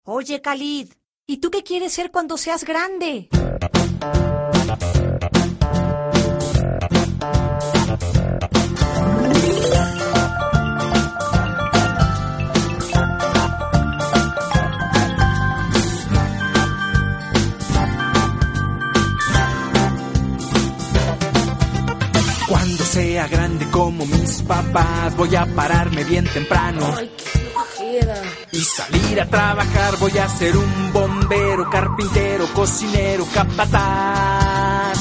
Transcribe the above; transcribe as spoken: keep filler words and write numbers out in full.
Oye, Khalid, ¿y tú qué quieres ser cuando seas grande? Cuando sea grande como mis papás, voy a pararme bien temprano. Ay, qué flojera. Y salir a trabajar, voy a ser un bombero, carpintero, cocinero, capataz.